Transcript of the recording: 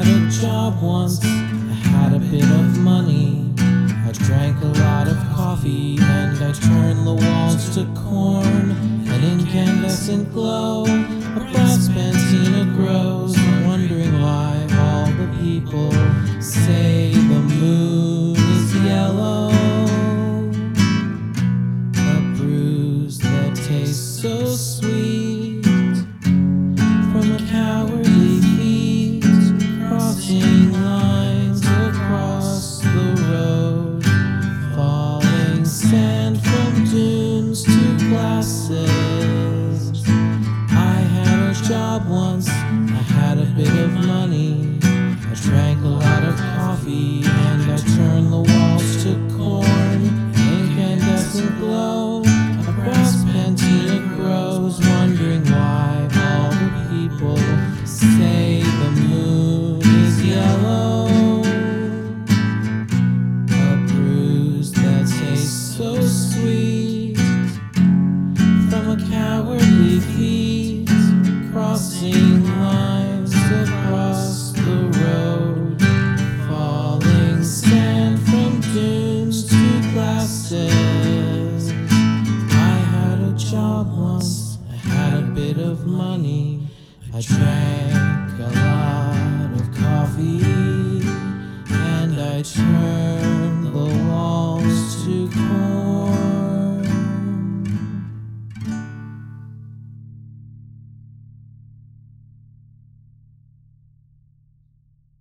had a job once, I had a bit of money. I drank a lot of coffee and I turned the walls to corn. An incandescent glow, a brass patina grows. I'm wondering why all the people say the moon is yellow. A bruise that tastes so sweet from a cowardly feet, crossing lines across the road, falling sand from dunes to glasses. I had a job once, I had a bit of money. I drank a lot of coffee and I turned the walls to corn. Incandescent glow, a brass patina grows. Wondering why all the people say the moon is yellow. A bruise that tastes so sweet from a cowardly feet, crossing lines across the road, falling sand from dunes to glasses. I had a job once, I had a bit of money. I drank a lot